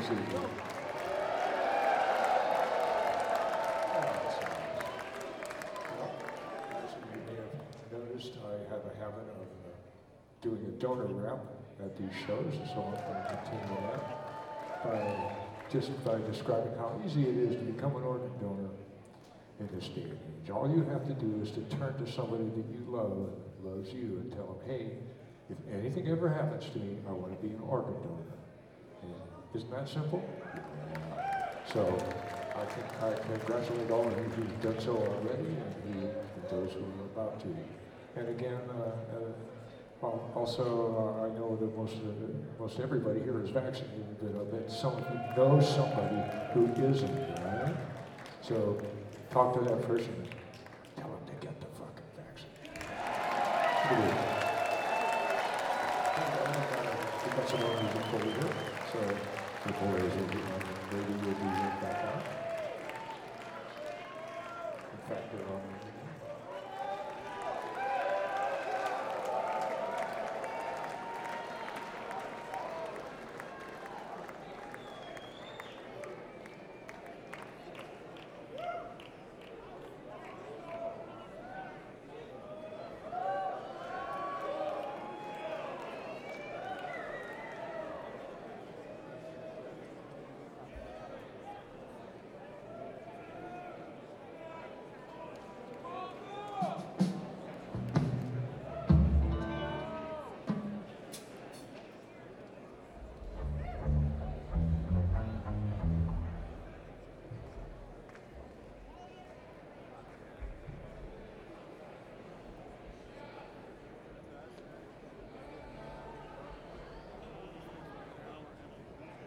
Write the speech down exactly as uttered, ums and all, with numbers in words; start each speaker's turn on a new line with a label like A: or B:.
A: see you. As you may have noticed, I have a habit of uh, doing a donor rap at these shows, so I'm going to continue that by just by describing how easy it is to become an organ donor in this day and age. All you have to do is to turn to somebody that you love and loves you and tell them, hey, if anything ever happens to me, I want to be an organ donor. And isn't that simple? So I think I congratulate all of you who've done so already and, who, and those who are about to. And again, uh, uh, also uh, I know that most of the, most everybody here is vaccinated, but I bet some of you know somebody who isn't, right? So talk to that person and tell them to get the fucking vaccine. We've got some more music for you here, so the boys will be on, maybe you'll be back on. In fact, they're on.